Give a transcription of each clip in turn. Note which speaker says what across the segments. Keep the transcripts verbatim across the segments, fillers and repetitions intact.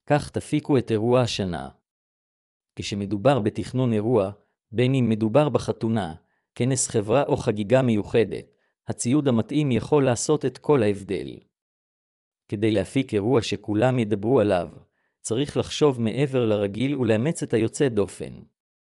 Speaker 1: כך תפיקו את אירוע השנה. כשמדובר בתכנון אירוע, בין אם מדובר בחתונה, כנס חברה או חגיגה מיוחדת, הציוד המתאים יכול לעשות את כל ההבדל. כדי להפיק אירוע שכולם ידברו עליו, צריך לחשוב מעבר לרגיל ולאמץ את היוצא דופן.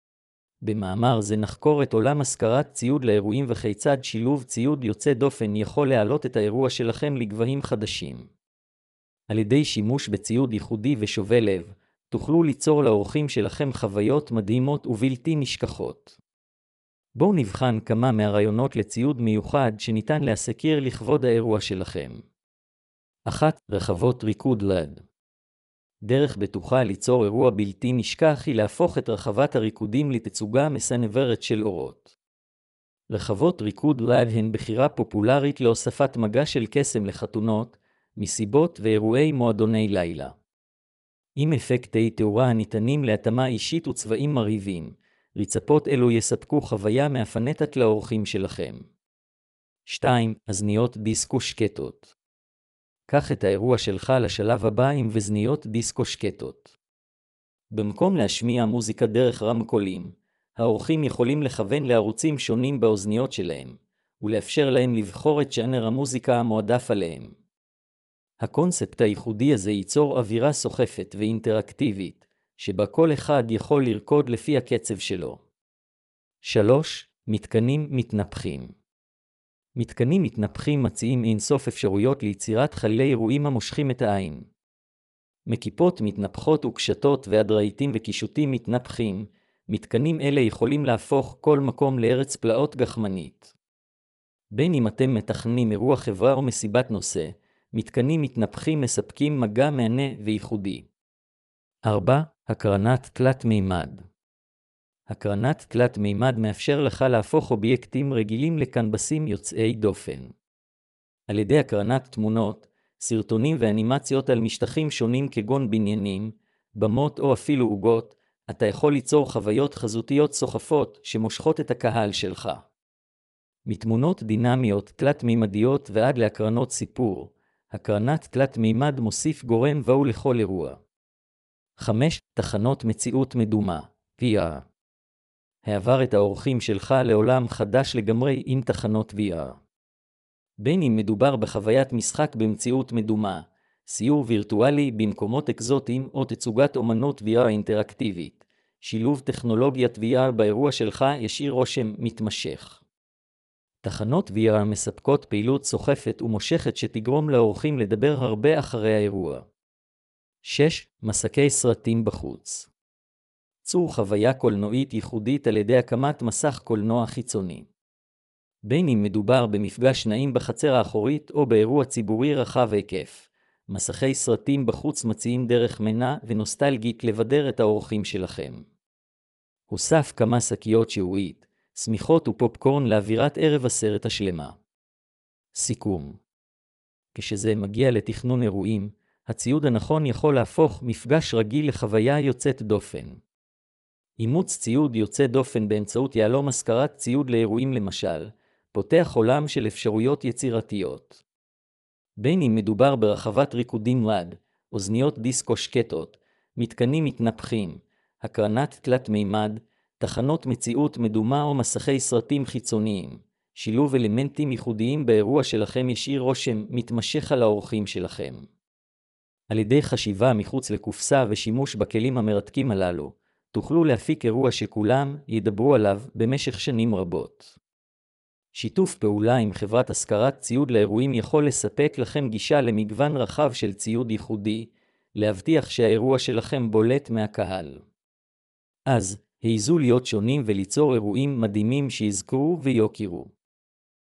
Speaker 1: במאמר זה נחקור את עולם השכרת ציוד לאירועים וכיצד שילוב ציוד יוצא דופן יכול להעלות את האירוע שלכם לגבהים חדשים. על ידי שימוש בציוד ייחודי ושווה לב, תוכלו ליצור לאורחים שלכם חוויות מדהימות ובלתי נשכחות. בואו נבחן כמה מהרעיונות לציוד מיוחד שניתן להסקיר לכבוד האירוע שלכם. אחת. רחבות ריקוד לד. דרך בטוחה ליצור אירוע בלתי נשכח היא להפוך את רחבת הריקודים לתצוגה מסנוורת של אורות. רחבות ריקוד לד הן בחירה פופולרית להוספת מגע של קסם לחתונות, מסיבות ואירועי מועדוני לילה. עם אפקטי תאורה הניתנים להתאמה אישית וצבעים מרהיבים, רצפות אלו יספקו חוויה מאפנטת לאורחים שלכם. שתיים. אזניות דיסקו שקטות. קח את האירוע שלך לשלב הבא עם וזניות דיסקו שקטות. במקום להשמיע מוזיקה דרך רמקולים, האורחים יכולים לכוון לערוצים שונים באוזניות שלהם, ולאפשר להם לבחור את ז'אנר המוזיקה המועדף עליהם. הקונספט הייחודי הזה ייצור אווירה סוחפת ואינטראקטיבית, שבה כל אחד יכול לרקוד לפי הקצב שלו. שלוש. מתקנים מתנפחים. מתקנים מתנפחים מציעים אינסוף אפשרויות ליצירת חללי אירועים המושכים את העין. מקיפות מתנפחות וקשתות ועד רהיטים וקישוטים מתנפחים, מתקנים אלה יכולים להפוך כל מקום לארץ פלאות גחמנית. בין אם אתם מתכננים אירוע חברה או מסיבת נושא, מתקנים מתנפחים מספקים מגע מענה וייחודי. ארבע. הקרנת תלת מימד. הקרנת תלת מימד מאפשר לך להפוך אובייקטים רגילים לקנבסים יוצאי דופן. על ידי הקרנת תמונות, סרטונים ואנימציות על משטחים שונים כגון בניינים, במות או אפילו עוגות, אתה יכול ליצור חוויות חזותיות סוחפות שמושכות את הקהל שלך. מתמונות דינמיות תלת מימדיות ועד להקרנות סיפור, הקרנת תלת מימד מוסיף גורם ואו לכל אירוע. חמש. תחנות מציאות מדומה, וי אר. העבר את האורחים שלך לעולם חדש לגמרי עם תחנות וי אר. בין אם מדובר בחוויית משחק במציאות מדומה, סיור וירטואלי במקומות אקזוטיים או תצוגת אומנות וי אר אינטראקטיבית, שילוב טכנולוגיית וי אר באירוע שלך ישאיר רושם מתמשך. תחנות וי אר מספקות פעילות סוחפת ומושכת שתגרום לאורחים לדבר הרבה אחרי האירוע. שש. מסקי סרטים בחוץ. צור חוויה קולנועית ייחודית על ידי הקמת מסך קולנוע חיצוני. בין אם מדובר במפגש נעים בחצר האחורית או באירוע ציבורי רחב היקף, מסכי סרטים בחוץ מציעים דרך מנה ונוסטלגית לבדר את האורחים שלכם. הוסף כמה שקיות שהועית, סמיכות ופופקורן לאווירת ערב הסרט השלמה. סיכום. כשזה מגיע לתכנון אירועים, הציוד הנכון יכול להפוך מפגש רגיל לחוויה יוצאת דופן. אימוץ ציוד יוצא דופן באמצעות יהלום השכרת ציוד לאירועים למשל, פותח עולם של אפשרויות יצירתיות. בין אם מדובר ברחבת ריקודים לד, אוזניות דיסקו שקטות, מתקנים מתנפחים, הקרנת תלת מימד, תחנות מציאות מדומה או מסכי סרטים חיצוניים, שילוב אלמנטים ייחודיים באירוע שלכם ישאיר רושם מתמשך על האורחים שלכם. על ידי חשיבה מחוץ לקופסה ושימוש בכלים המרתקים הללו, תוכלו להפיק אירוע שכולם ידברו עליו במשך שנים רבות. שיתוף פעולה עם חברת השכרת ציוד לאירועים יכול לספק לכם גישה למגוון רחב של ציוד ייחודי, להבטיח שהאירוע שלכם בולט מהקהל. אז, העזו להיות שונים וליצור אירועים מדהימים שיזכרו ויוקירו.